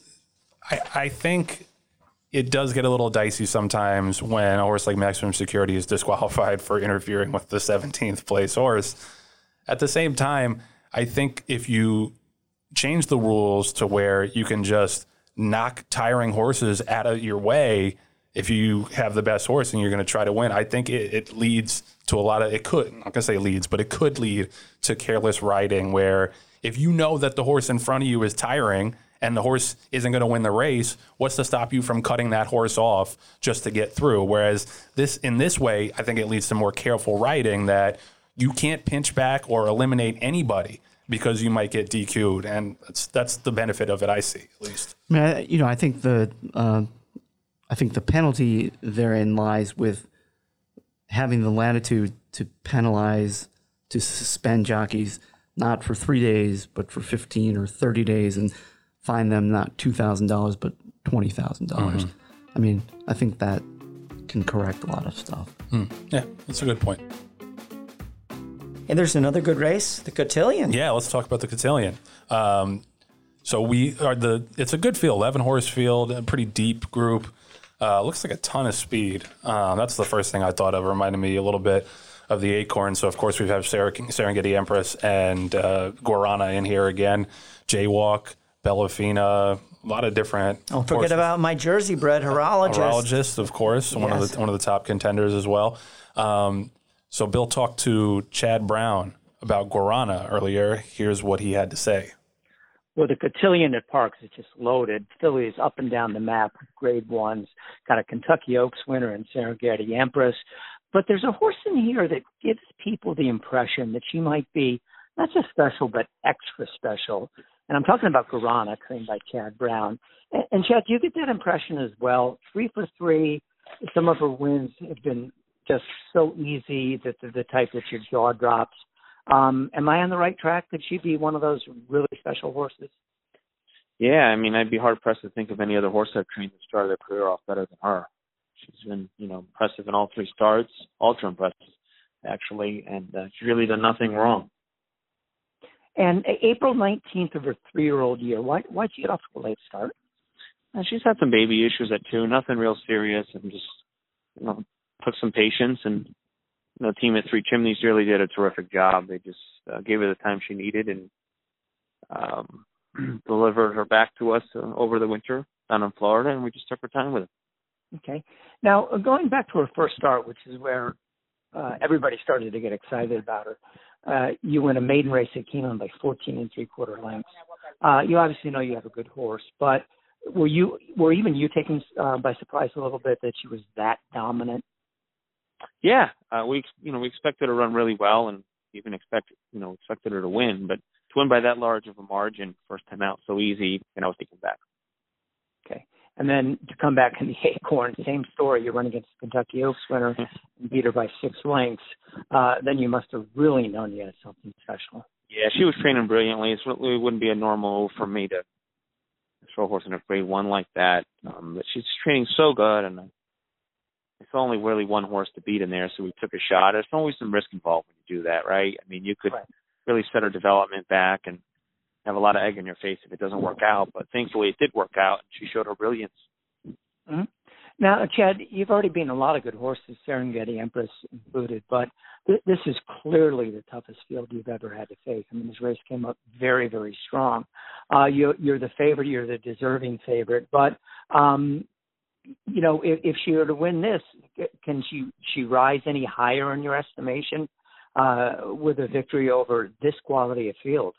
I, I think it does get a little dicey sometimes when a horse like Maximum Security is disqualified for interfering with the seventeenth place horse. At the same time, I think if you change the rules to where you can just knock tiring horses out of your way if you have the best horse and you're going to try to win. I think it, it leads to a lot of, it could, I'm not going to say leads, but it could lead to careless riding where if you know that the horse in front of you is tiring and the horse isn't going to win the race, what's to stop you from cutting that horse off just to get through? Whereas this, in this way, I think it leads to more careful riding that you can't pinch back or eliminate anybody because you might get D Q'd, and that's that's the benefit of it. I see, at least. I mean, I, you know, I think the uh, I think the penalty therein lies with having the latitude to penalize, to suspend jockeys not for three days, but for fifteen or thirty days, and fine them not two thousand dollars, but twenty thousand mm-hmm. dollars. I mean, I think that can correct a lot of stuff. Mm. Yeah, that's a good point. And there's another good race, the Cotillion. Yeah, let's talk about the Cotillion. Um, so we are the. It's a good field, eleven horse field, a pretty deep group. Uh, looks like a ton of speed. Uh, that's the first thing I thought of. It reminded me a little bit of the Acorn. So, of course, we have Serengeti Empress and uh, Guarana in here again. Jaywalk, Bellafina, a lot of different. Don't forget horses. about my Jersey-bred horologist. Horologist, of course, yes. one of the one of the top contenders as well. Um, so, Bill talked to Chad Brown about Guarana earlier. Here's what he had to say. Well, the cotillion at Parks is just loaded. Phillies up and down the map, grade ones. Got a Kentucky Oaks winner and Serengeti Empress. But there's a horse in here that gives people the impression that she might be not just special, but extra special. And I'm talking about Guarana, trained by Chad Brown. And, and Chad, do you get that impression as well? Three for three. Some of her wins have been just so easy that they're the type that your jaw drops. Um, am I on the right track? Could she be one of those really special horses? Yeah, I mean, I'd be hard-pressed to think of any other horse I've trained that started their career off better than her. She's been, you know, impressive in all three starts, ultra impressive, actually, and uh, she's really done nothing wrong. And April nineteenth of her three-year-old year, why, why'd she get off to a late start? And she's had some baby issues at two, nothing real serious, and just, you know, took some patience, and you know, the team at Three Chimneys really did a terrific job. They just uh, gave her the time she needed and um, delivered her back to us uh, over the winter down in Florida, and we just took her time with her. Okay. Now, going back to her first start, which is where uh, everybody started to get excited about her, uh, you win a maiden race at Keeneland by fourteen and three-quarter lengths. Uh, you obviously know you have a good horse, but were you, were even you taken uh, by surprise a little bit that she was that dominant? Yeah, uh, we you know we expected her to run really well, and even expected you know expected her to win, but to win by that large of a margin, first time out, so easy, and I was taken back. Okay, and then to come back in the Acorn, same story. You run against the Kentucky Oaks winner and beat her by six lengths. Uh, then you must have really known you had something special. Yeah, she was training brilliantly. It really wouldn't be a normal move for me to throw a horse in a grade one like that, um, but she's training so good, and I it's only really one horse to beat in there, so we took a shot. There's always some risk involved when you do that, right? I mean, you could right. really set her development back and have a lot of egg in your face if it doesn't work out, but thankfully it did work out, and she showed her brilliance. Mm-hmm. Now, Chad, you've already beaten a lot of good horses, Serengeti Empress included, but th- this is clearly the toughest field you've ever had to face. I mean, this race came up very, very strong. Uh, you, you're the favorite, you're the deserving favorite, but um, you know, if, if she were to win this, can she she rise any higher in your estimation uh, with a victory over this quality of field?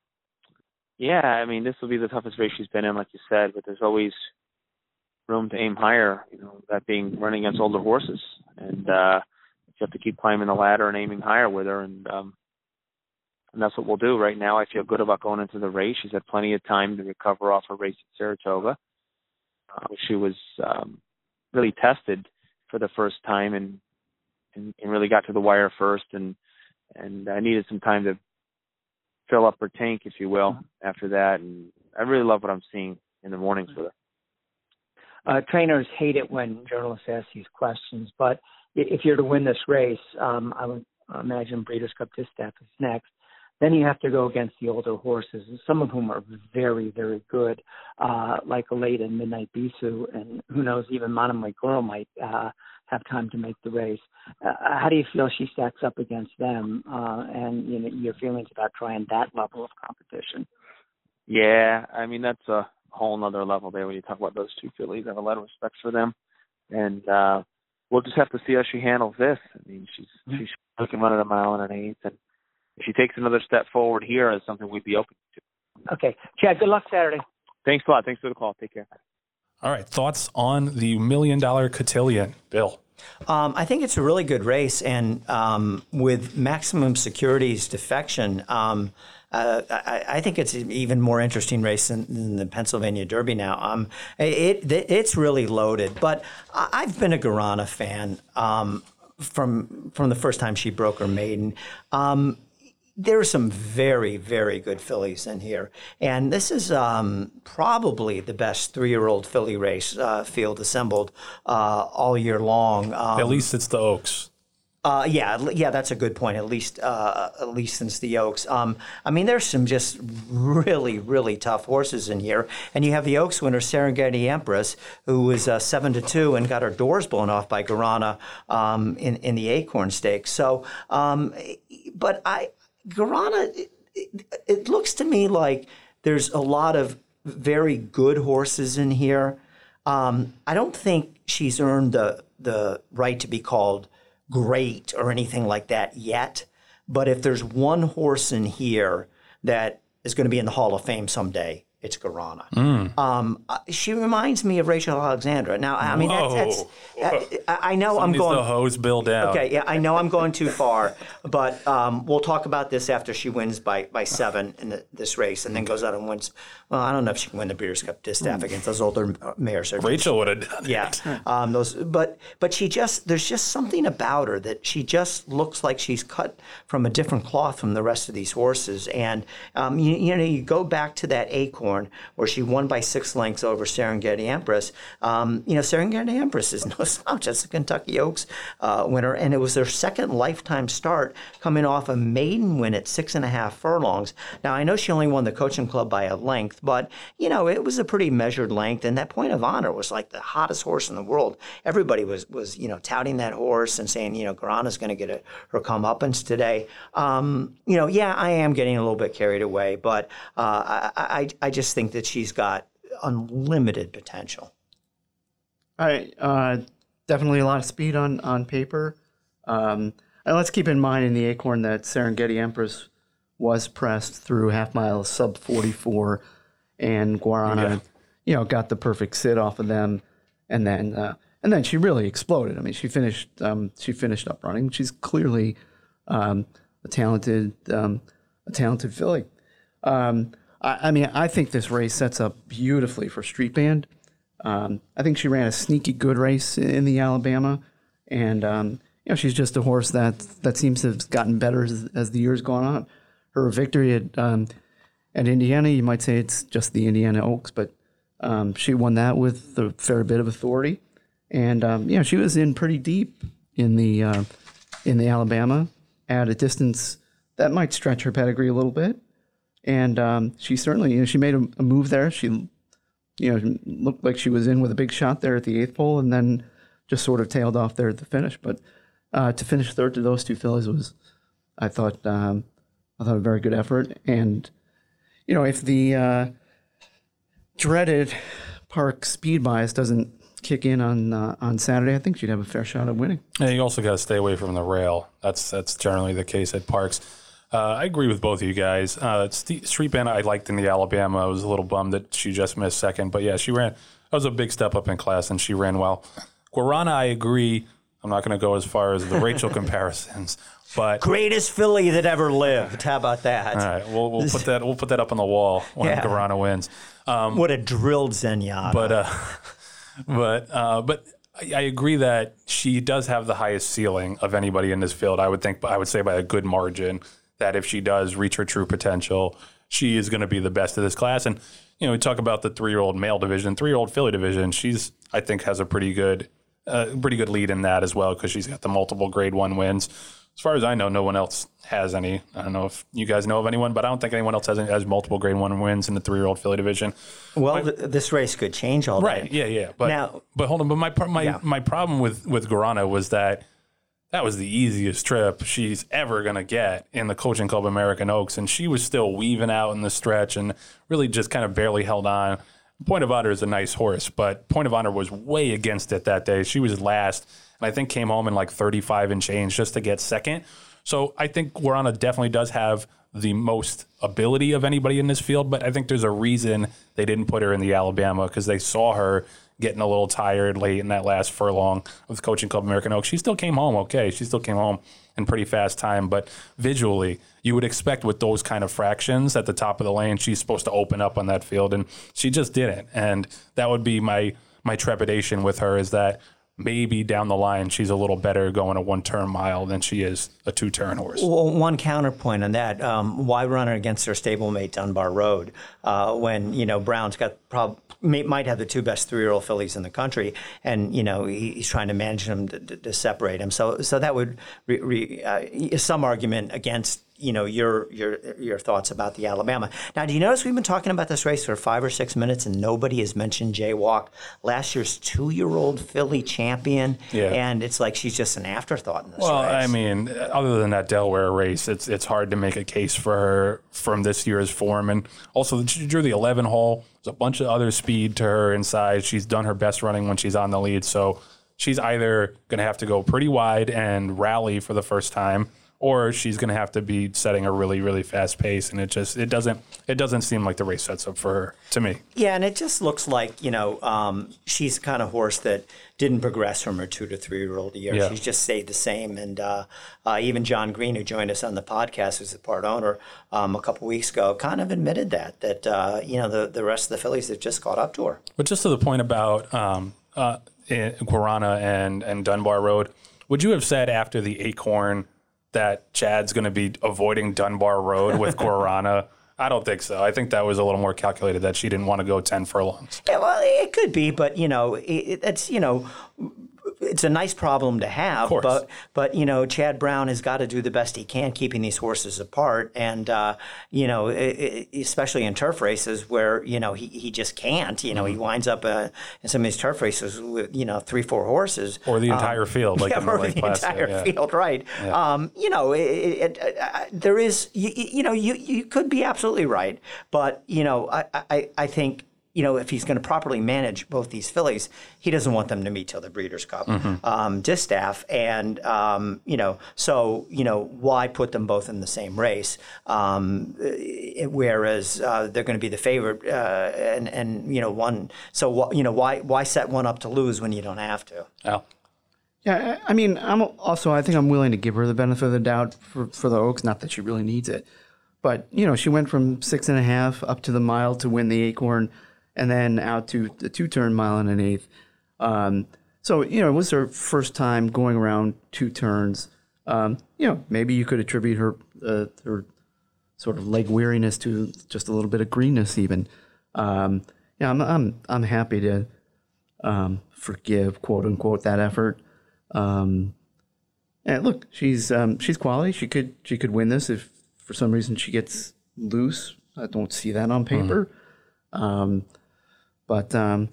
Yeah, I mean, this will be the toughest race she's been in, like you said, but there's always room to aim higher, you know, that being running against older horses. And uh, you have to keep climbing the ladder and aiming higher with her, and um, and that's what we'll do right now. I feel good about going into the race. She's had plenty of time to recover off her race at Saratoga. Uh, she was um, really tested for the first time and, and and really got to the wire first, and and I needed some time to fill up her tank, if you will, after that. And I really love what I'm seeing in the mornings with her. Uh, trainers hate it when journalists ask these questions, but if you're to win this race, um, I would imagine Breeders' Cup Distaff is next. Then you have to go against the older horses, some of whom are very, very good, uh, like Aleda and Midnight Bisou, and who knows, even Monomoy Girl might uh, have time to make the race. Uh, how do you feel she stacks up against them, uh, and you know, your feelings about trying that level of competition? Yeah, I mean, that's a whole nother level there when you talk about those two fillies. I have a lot of respect for them, and uh, we'll just have to see how she handles this. I mean, she's mm-hmm. she's looking running a mile and an eighth, and if she takes another step forward here, it's something we'd be open to. Okay. Chad, good luck Saturday. Thanks a lot. Thanks for the call. Take care. All right. Thoughts on the Million Dollar Cotillion, Bill? Um, I think it's a really good race, and um, with Maximum Security's defection, um, uh, I, I think it's an even more interesting race than, than the Pennsylvania Derby now. Um, it, it it's really loaded, but I've been a Guarana fan um, from from the first time she broke her maiden. Um, There are some very, very good fillies in here. And this is um, probably the best three-year-old filly race uh, field assembled uh, all year long. Um, At least it's the Oaks. Uh, yeah, yeah, that's a good point. At least, uh, at least since the Oaks. Um, I mean, there's some just really, really tough horses in here, and you have the Oaks winner Serengeti Empress, who was uh, seven to two and got her doors blown off by Guarana um, in in the Acorn Stakes. So, um, but I Guarana, it, it, it looks to me like there's a lot of very good horses in here. Um, I don't think she's earned the the right to be called great or anything like that yet. But if there's one horse in here that is going to be in the Hall of Fame someday, it's Guarana. Mm. Um, she reminds me of Rachel Alexandra. Now, I mean, Whoa. that's, that's I, I know Somebody's I'm going. the hose Bill down. Okay, yeah, I know I'm going too far, but um, we'll talk about this after she wins by, by seven in the, this race, and then goes out and wins. Well, I don't know if she can win the Breeders' Cup Distaff against those older mares. Rachel would have done it. Yeah, um, those, but but she just there's just something about her that she just looks like she's cut from a different cloth from the rest of these horses. And um, you, you know, you go back to that Acorn where she won by six lengths over Serengeti Empress. Um, you know, Serengeti Empress is no slouch. That's the Kentucky Oaks uh, winner, and it was their second lifetime start, coming off a maiden win at six and a half furlongs. Now I know she only won the Coaching Club by a length, but you know it was a pretty measured length, and that Point of Honor was like the hottest horse in the world. Everybody was was you know touting that horse and saying you know Guarana's going to get a, her comeuppance today. Um, you know, yeah, I am getting a little bit carried away, but uh, I, I I just think that she's got unlimited potential. All right, uh, definitely a lot of speed on on paper. Um, and let's keep in mind in the Acorn that Serengeti Empress was pressed through half mile sub forty-four, and Guarana, yeah. you know, got the perfect sit off of them, and then uh, and then she really exploded. I mean, she finished um, she finished up running. She's clearly um, a talented um, a talented filly. Um, I, I mean, I think this race sets up beautifully for Street Band. Um, I think she ran a sneaky good race in the Alabama, and um, you know she's just a horse that that seems to have gotten better as, as the years gone on. Her victory at um, at Indiana, you might say it's just the Indiana Oaks, but um, she won that with a fair bit of authority, and um, you know she was in pretty deep in the uh, in the Alabama at a distance that might stretch her pedigree a little bit, and um, she certainly you know she made a, a move there. She You know, looked like she was in with a big shot there at the eighth pole, and then just sort of tailed off there at the finish. But uh, to finish third to those two fillies was, I thought, um, I thought a very good effort. And you know, if the uh, dreaded Park speed bias doesn't kick in on uh, on Saturday, I think she'd have a fair shot at winning. And you also got to stay away from the rail. That's that's generally the case at Parks. Uh, I agree with both of you guys. Uh, Street Band I liked in the Alabama. I was a little bummed that she just missed second. But, yeah, she ran. That was a big step up in class, and she ran well. Guarana, I agree. I'm not going to go as far as the Rachel comparisons. But greatest filly that ever lived. How about that? All right, we'll, we'll put that we'll put that up on the wall when yeah. Guarana wins. Um, what a drilled Zenyatta. But, uh, but, uh, but I, I agree that she does have the highest ceiling of anybody in this field. I would think. I would say by a good margin. That if she does reach her true potential, she is going to be the best of this class. And, you know, we talk about the three-year-old male division, three-year-old filly division. She's, I think, has a pretty good uh, pretty good lead in that as well because she's got the multiple grade one wins. As far as I know, no one else has any. I don't know if you guys know of anyone, but I don't think anyone else has, any, has multiple grade one wins in the three-year-old filly division. Well, but, th- this race could change all right, that. Right, yeah, yeah. But, now, but hold on. But my, my, yeah. my problem with, with Guarana was that that was the easiest trip she's ever going to get in the Coaching Club American Oaks, and she was still weaving out in the stretch and really just kind of barely held on. Point of Honor is a nice horse, but Point of Honor was way against it that day. She was last, and I think came home in like thirty-five and change just to get second. So I think Guarana definitely does have the most ability of anybody in this field, but I think there's a reason they didn't put her in the Alabama because they saw her getting a little tired late in that last furlong with Coaching Club American Oaks. She still came home okay. She still came home in pretty fast time, but visually, you would expect with those kind of fractions at the top of the lane, she's supposed to open up on that field, and she just didn't. And that would be my my trepidation with her is that maybe down the line she's a little better going a one-turn mile than she is a two-turn horse. Well, one counterpoint on that, um, why run her against her stablemate Dunbar Road uh, when, you know, Brown's got prob- may, might have the two best three-year-old fillies in the country, and you know he, he's trying to manage them to, to, to separate them. So so that would re, re, uh, some argument against you know your your your thoughts about the Alabama. Now, do you notice we've been talking about this race for five or six minutes and nobody has mentioned Jaywalk, last year's two-year-old filly champion, yeah. and it's like she's just an afterthought in this well, race. Well, I mean, other than that Delaware race, it's it's hard to make a case for her from this year's form, and also she drew the eleven hole. There's a bunch of other speed to her inside. She's done her best running when she's on the lead, so she's either going to have to go pretty wide and rally for the first time, or she's going to have to be setting a really, really fast pace, and it just it doesn't it doesn't seem like the race sets up for her to me. Yeah, and it just looks like you know um, she's the kind of horse that didn't progress from her two to three year old year. Yeah. She's just stayed the same, and uh, uh, even John Green, who joined us on the podcast, who's the part owner, um, a couple weeks ago, kind of admitted that that uh, you know the the rest of the fillies have just caught up to her. But just to the point about um, uh, Guarana and and Dunbar Road, would you have said after the Acorn that Chad's going to be avoiding Dunbar Road with Guarana? I don't think so. I think that was a little more calculated, that she didn't want to go ten furlongs. Yeah, well, it could be, but, you know, it, it's, you know, it's a nice problem to have, but, but, you know, Chad Brown has got to do the best he can keeping these horses apart. And, uh, you know, it, it, especially in turf races where, you know, he, he just can't, you know, mm-hmm. he winds up uh, in some of these turf races with, you know, three, four horses. Or the entire um, field. Like yeah, in the or Lake the Placid, entire yeah. field, right. Yeah. Um, you know, it, it, it, uh, there is, you, you know, you, you could be absolutely right. But, you know, I, I, I think, you know, if he's going to properly manage both these fillies, he doesn't want them to meet till the Breeders' Cup mm-hmm. um, distaff. And, um, you know, so, you know, why put them both in the same race? Um, whereas uh, they're going to be the favorite uh, and, and, you know, one. So, you know, why why set one up to lose when you don't have to? Al? Yeah, I mean, I'm also, I think I'm willing to give her the benefit of the doubt for, for the Oaks. Not that she really needs it. But, you know, she went from six and a half up to the mile to win the Acorn, and then out to the two-turn mile and an eighth. Um, so, you know, it was her first time going around two turns. Um, you know, maybe you could attribute her uh, her sort of leg weariness to just a little bit of greenness even. Um, yeah, I'm I'm I'm happy to um, forgive, quote unquote, that effort. Um, and look, she's um, she's quality. She could she could win this if for some reason she gets loose. I don't see that on paper. Mm-hmm. Um, But, um,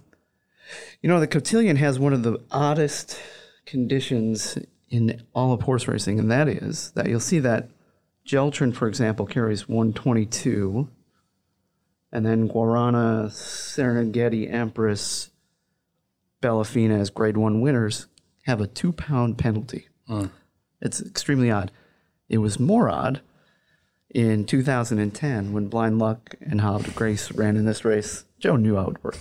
you know, the cotillion has one of the oddest conditions in all of horse racing, and that is that you'll see that Geltrin, for example, carries one twenty-two, and then Guarana, Serengeti, Empress, Bellafina as grade one winners have a two-pound penalty. Mm. It's extremely odd. It was more odd in two thousand ten when Blind Luck and Hob de Grace ran in this race. Joe knew how it would work.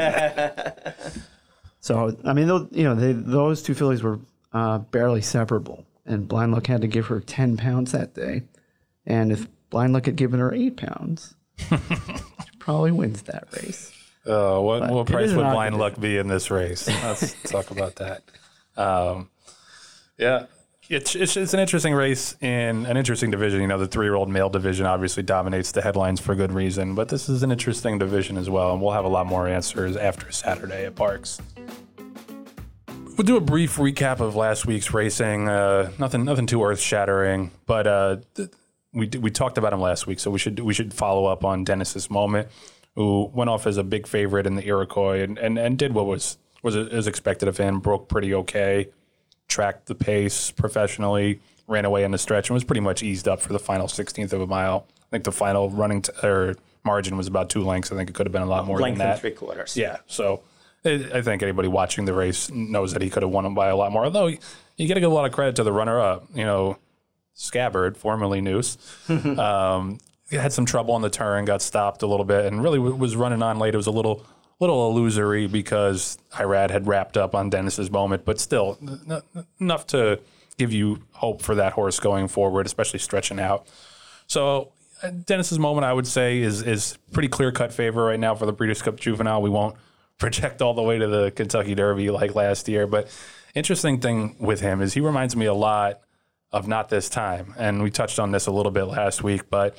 So, I mean, those, you know, they, those two fillies were uh, barely separable, and Blind Luck had to give her ten pounds that day. And if Blind Luck had given her eight pounds, she probably wins that race. Uh, what but what price would Blind Luck be in this race? Let's talk about that. Um, yeah. It's, it's it's an interesting race in an interesting division. You know, the three-year-old male division obviously dominates the headlines for good reason, but this is an interesting division as well, and we'll have a lot more answers after Saturday at Parx. We'll do a brief recap of last week's racing. Uh, nothing nothing too earth-shattering, but uh, th- we we talked about him last week, so we should we should follow up on Dennis's Moment, who went off as a big favorite in the Iroquois and, and, and did what was was as expected of him, broke pretty okay. Tracked the pace professionally, ran away in the stretch, and was pretty much eased up for the final sixteenth of a mile. I think the final running t- or margin was about two lengths. I think it could have been a lot more Length than that. and three quarters. Yeah, so I think anybody watching the race knows that he could have won him by a lot more. Although you got to give a lot of credit to the runner-up. You know, Scabbard, formerly Noose, um, had some trouble on the turn, got stopped a little bit, and really was running on late. It was a little. little illusory because Irad had wrapped up on Dennis's Moment, but still n- n- enough to give you hope for that horse going forward, especially stretching out. So uh, Dennis's Moment, I would say, is is pretty clear-cut favor right now for the Breeders' Cup Juvenile. We won't project all the way to the Kentucky Derby like last year, but interesting thing with him is he reminds me a lot of Not This Time, and we touched on this a little bit last week, but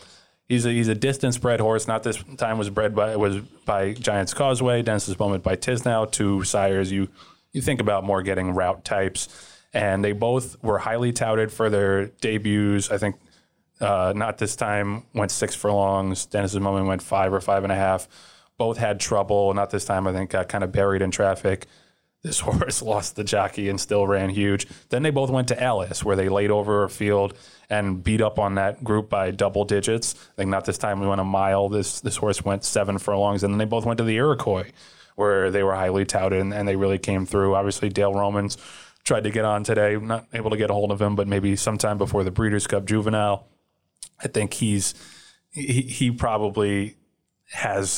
He's a he's a distance bred horse. Not this time was bred by was by Giants Causeway, Dennis's Moment by Tiznow, two sires you you think about more getting route types, and they both were highly touted for their debuts. I think uh, Not This Time went six furlongs. Dennis's Moment went five or five and a half. Both had trouble. Not This Time, I think, got kind of buried in traffic. This horse lost the jockey and still ran huge. Then they both went to Alice, where they laid over a field and beat up on that group by double digits. I think Not This Time we went a mile. This this horse went seven furlongs. And then they both went to the Iroquois, where they were highly touted, and, and they really came through. Obviously, Dale Romans tried to get on today. Not able to get a hold of him, but maybe sometime before the Breeders' Cup Juvenile. I think he's he, he probably has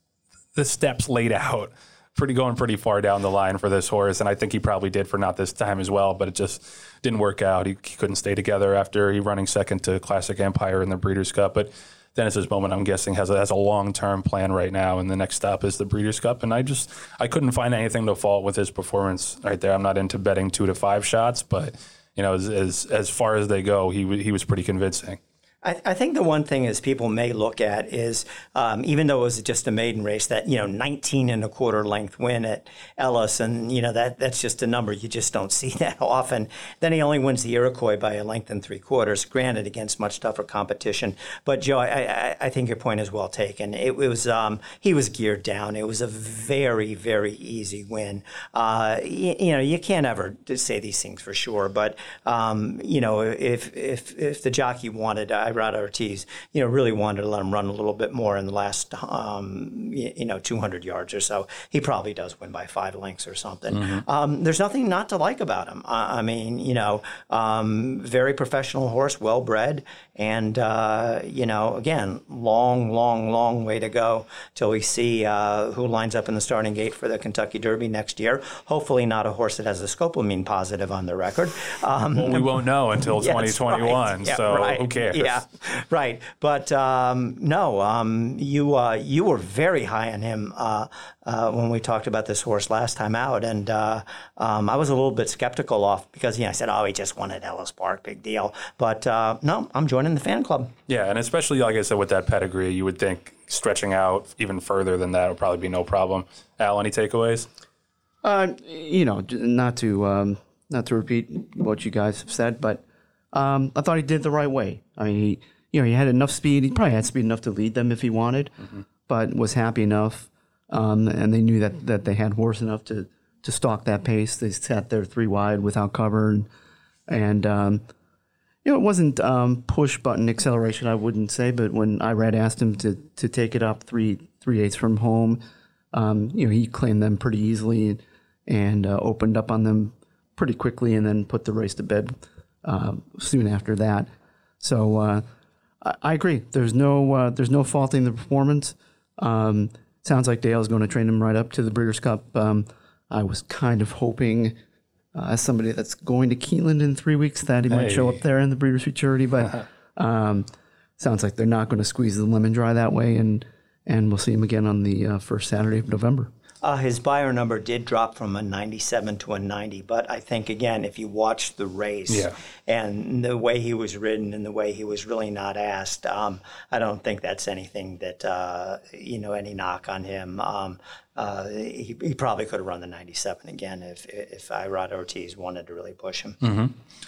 the steps laid out pretty going pretty far down the line for this horse, and I think he probably did for Not This Time as well, but it just didn't work out. He, he couldn't stay together after he running second to Classic Empire in the Breeders' Cup, but Dennis's Moment, I'm guessing, has a, has a long-term plan right now, and the next stop is the Breeders' Cup, and I just I couldn't find anything to fault with his performance right there. I'm not into betting two to five shots, but you know, as as, as far as they go, he he was pretty convincing. I, I think the one thing is people may look at is, um, even though it was just a maiden race, that, you know, nineteen and a quarter length win at Ellis, and, you know, that that's just a number you just don't see that often. Then he only wins the Iroquois by a length and three quarters, granted against much tougher competition. But, Joe, I, I, I think your point is well taken. It, it was um, he was geared down. It was a very, very easy win. Uh, you, you know, you can't ever say these things for sure, but, um, you know, if, if, if the jockey wanted, I Irad Ortiz, you know, really wanted to let him run a little bit more in the last, um, you know, two hundred yards or so. He probably does win by five lengths or something. Mm-hmm. Um, there's nothing not to like about him. I, I mean, you know, um, very professional horse, well bred, and uh, you know, again, long, long, long way to go till we see uh, who lines up in the starting gate for the Kentucky Derby next year. Hopefully, not a horse that has a scopolamine positive on the record. Um, well, we won't know until yes, twenty twenty-one. Right. Yeah, so right. who cares? Yeah. Right, but um, no, um, you uh, you were very high on him uh, uh, when we talked about this horse last time out, and uh, um, I was a little bit skeptical off because you know I said, oh, he just won at Ellis Park, big deal. But uh, no, I'm joining the fan club. Yeah, and especially like I said with that pedigree, you would think stretching out even further than that would probably be no problem. Al, any takeaways? Uh, you know, not to um, not to repeat what you guys have said, but. Um, I thought he did it the right way. I mean, he, you know, he had enough speed. He probably had speed enough to lead them if he wanted, mm-hmm. but was happy enough. Um, and they knew that, that they had horse enough to, to stalk that pace. They sat there three wide without cover. And, and um, you know, it wasn't um, push button acceleration, I wouldn't say, but when Irad asked him to, to take it up three, three eighths from home, um, you know, he claimed them pretty easily and, and uh, opened up on them pretty quickly and then put the race to bed. Uh, soon after that, so uh, I, I agree. There's no uh, there's no faulting the performance. Um, sounds like Dale's going to train him right up to the Breeders' Cup. Um, I was kind of hoping, uh, as somebody that's going to Keeneland in three weeks, that he might hey. show up there in the Breeders' Futurity. But um, sounds like they're not going to squeeze the lemon dry that way, and and we'll see him again on the uh, first Saturday of November. Uh, his buyer number did drop from a ninety-seven to a ninety, but I think, again, if you watch the race yeah. and the way he was ridden and the way he was really not asked, um, I don't think that's anything that, uh, you know, any knock on him. Um, uh, he, he probably could have run the ninety-seven again if, if Irad Ortiz wanted to really push him. Mm-hmm.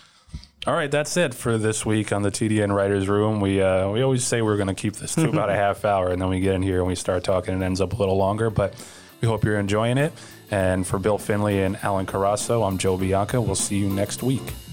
All right, that's it for this week on the T D N Writers Room. We uh, we always say we're going to keep this to about a half hour, and then we get in here and we start talking and it ends up a little longer, but we hope you're enjoying it. And for Bill Finley and Alan Carasso, I'm Joe Bianca. We'll see you next week.